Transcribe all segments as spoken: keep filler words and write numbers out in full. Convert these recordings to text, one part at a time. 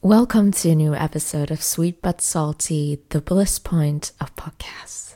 Welcome to a new episode of Sweet But Salty, the bliss point of podcasts.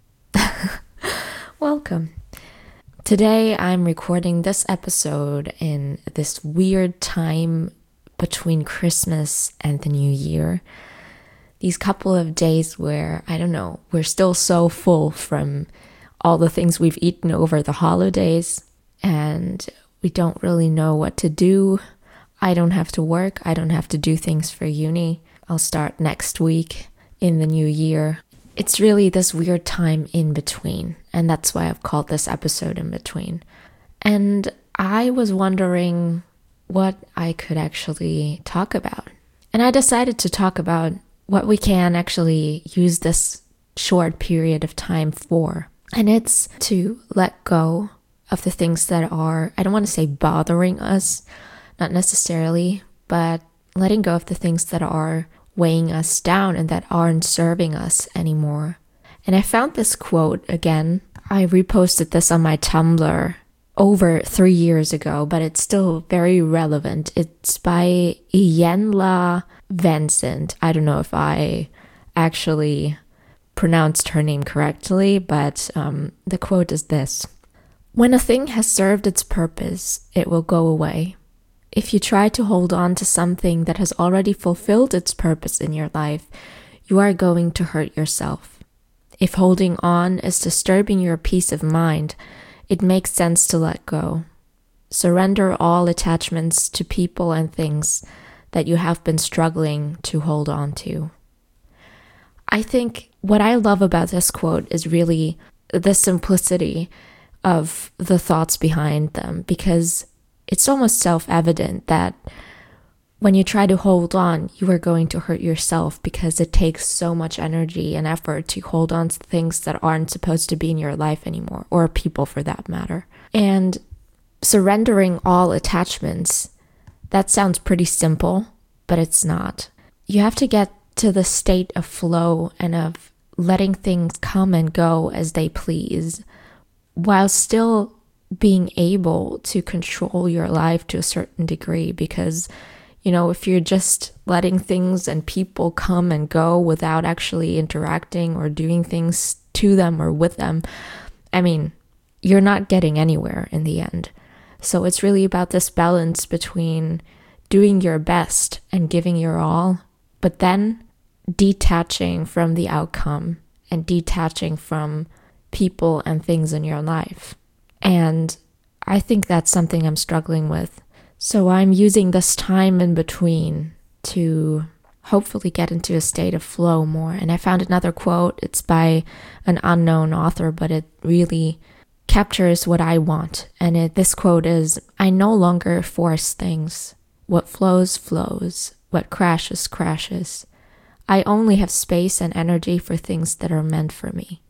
Welcome. Today I'm recording this episode in this weird time between Christmas and the New Year. These couple of days where, I don't know, we're still so full from all the things we've eaten over the holidays and we don't really know what to do. I don't have to work. I don't have to do things for uni. I'll start next week in the new year. It's really this weird time in between, and that's why I've called this episode In Between. And I was wondering what I could actually talk about. And I decided to talk about what we can actually use this short period of time for. And it's to let go of the things that are, I don't want to say bothering us, not necessarily, but letting go of the things that are weighing us down and that aren't serving us anymore. And I found this quote again. I reposted this on my Tumblr over three years ago, but it's still very relevant. It's by Iyanla Vanzant. I don't know if I actually pronounced her name correctly, but um, the quote is this: "When a thing has served its purpose, it will go away. If you try to hold on to something that has already fulfilled its purpose in your life, you are going to hurt yourself. If holding on is disturbing your peace of mind, it makes sense to let go. Surrender all attachments to people and things that you have been struggling to hold on to." I think what I love about this quote is really the simplicity of the thoughts behind them, because it's almost self-evident that when you try to hold on, you are going to hurt yourself, because it takes so much energy and effort to hold on to things that aren't supposed to be in your life anymore, or people for that matter. And surrendering all attachments, that sounds pretty simple, but it's not. You have to get to the state of flow and of letting things come and go as they please, while still being able to control your life to a certain degree. Because, you know, if you're just letting things and people come and go without actually interacting or doing things to them or with them, I mean, you're not getting anywhere in the end. So it's really about this balance between doing your best and giving your all, but then detaching from the outcome and detaching from people and things in your life. And I think that's something I'm struggling with. So I'm using this time in between to hopefully get into a state of flow more. And I found another quote. It's by an unknown author, but it really captures what I want. And it, this quote is, "I no longer force things. What flows, flows. What crashes, crashes. I only have space and energy for things that are meant for me."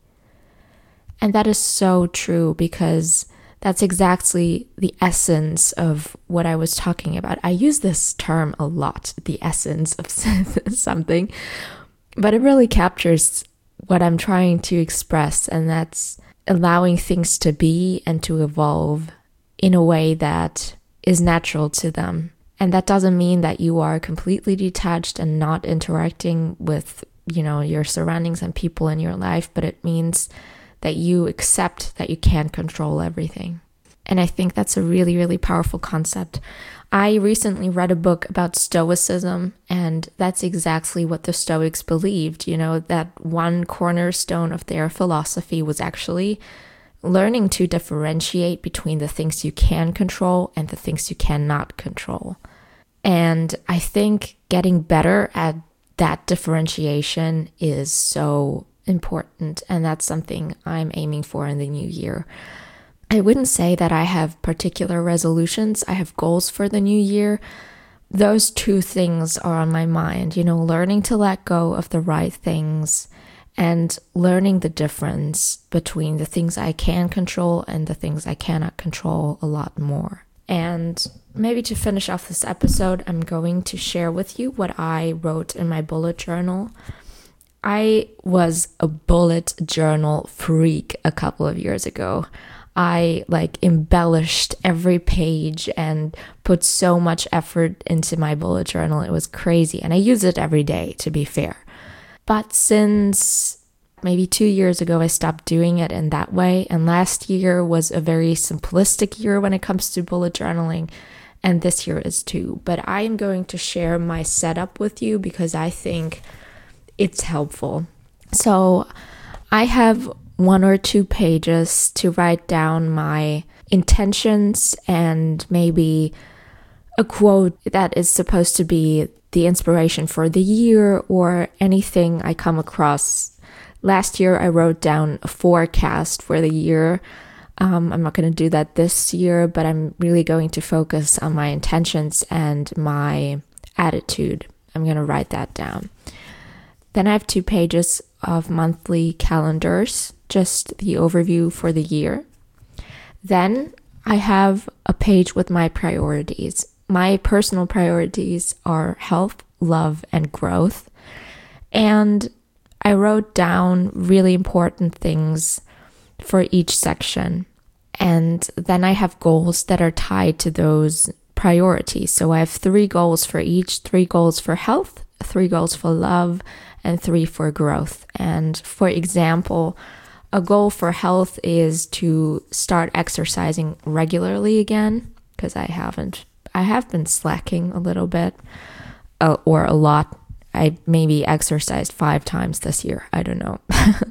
And that is so true, because that's exactly the essence of what I was talking about. I use this term a lot, the essence of something, but it really captures what I'm trying to express, and that's allowing things to be and to evolve in a way that is natural to them. And that doesn't mean that you are completely detached and not interacting with, you know, your surroundings and people in your life, but it means that you accept that you can't control everything. And I think that's a really, really powerful concept. I recently read a book about Stoicism, and that's exactly what the Stoics believed. You know, that one cornerstone of their philosophy was actually learning to differentiate between the things you can control and the things you cannot control. And I think getting better at that differentiation is so important, and that's something I'm aiming for in the new year. I wouldn't say that I have particular resolutions. I have goals for the new year. Those two things are on my mind, you know, learning to let go of the right things and learning the difference between the things I can control and the things I cannot control a lot more. And maybe to finish off this episode, I'm going to share with you what I wrote in my bullet journal. I was a bullet journal freak a couple of years ago. I like embellished every page and put so much effort into my bullet journal. It was crazy. And I use it every day, to be fair. But since maybe two years ago, I stopped doing it in that way. And last year was a very simplistic year when it comes to bullet journaling. And this year is too. But I am going to share my setup with you because I think it's helpful. So I have one or two pages to write down my intentions and maybe a quote that is supposed to be the inspiration for the year or anything I come across. Last year, I wrote down a forecast for the year. Um, I'm not going to do that this year, but I'm really going to focus on my intentions and my attitude. I'm going to write that down. Then I have two pages of monthly calendars, just the overview for the year. Then I have a page with my priorities. My personal priorities are health, love, and growth. And I wrote down really important things for each section. And then I have goals that are tied to those priorities. So I have three goals for each, three goals for health, three goals for love, and three for growth. And for example, a goal for health is to start exercising regularly again, because I haven't, I have been slacking a little bit uh, or a lot. I maybe exercised five times this year. I don't know.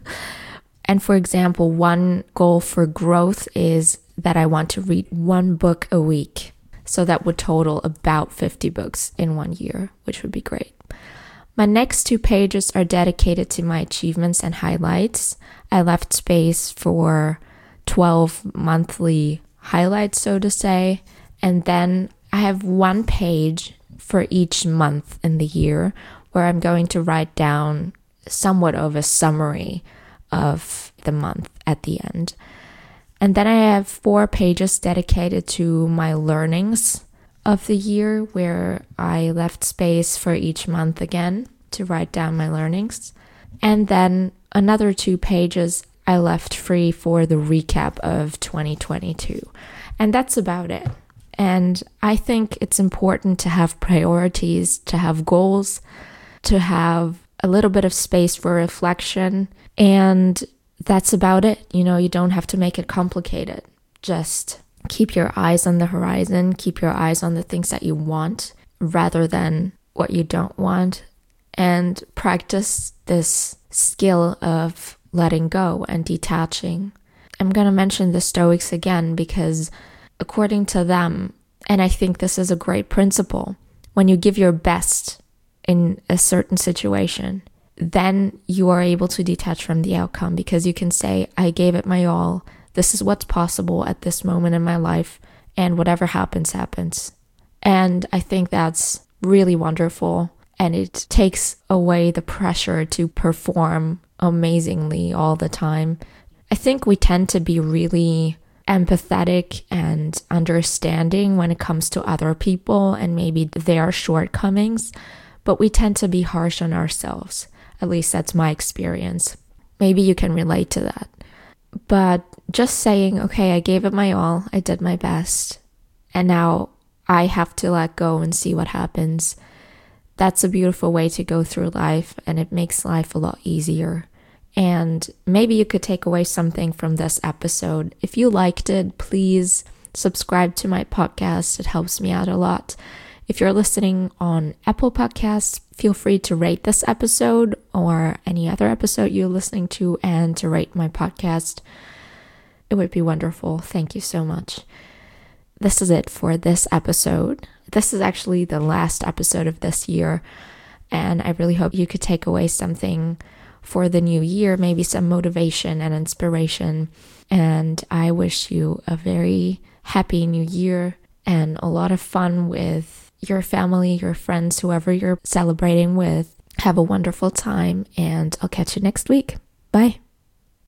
And for example, one goal for growth is that I want to read one book a week. So that would total about fifty books in one year, which would be great. My next two pages are dedicated to my achievements and highlights. I left space for twelve monthly highlights, so to say. And then I have one page for each month in the year where I'm going to write down somewhat of a summary of the month at the end. And then I have four pages dedicated to my learnings of the year, where I left space for each month again to write down my learnings. And then another two pages I left free for the recap of twenty twenty-two. And that's about it. And I think it's important to have priorities, to have goals, to have a little bit of space for reflection. And that's about it. You know, you don't have to make it complicated. Just keep your eyes on the horizon, keep your eyes on the things that you want rather than what you don't want, and practice this skill of letting go and detaching. I'm going to mention the Stoics again because according to them, and I think this is a great principle, when you give your best in a certain situation, then you are able to detach from the outcome because you can say, I gave it my all. This is what's possible at this moment in my life, and whatever happens, happens. And I think that's really wonderful, and it takes away the pressure to perform amazingly all the time. I think we tend to be really empathetic and understanding when it comes to other people and maybe their shortcomings, but we tend to be harsh on ourselves. At least that's my experience. Maybe you can relate to that. But just saying, okay, I gave it my all, I did my best, and now I have to let go and see what happens. That's a beautiful way to go through life, and it makes life a lot easier. And maybe you could take away something from this episode. If you liked it, please subscribe to my podcast. It helps me out a lot. If you're listening on Apple Podcasts, feel free to rate this episode or any other episode you're listening to and to rate my podcast. It would be wonderful. Thank you so much. This is it for this episode. This is actually the last episode of this year, and I really hope you could take away something for the new year, maybe some motivation and inspiration. And I wish you a very happy new year and a lot of fun with your family, your friends, whoever you're celebrating with. Have a wonderful time, and I'll catch you next week. Bye.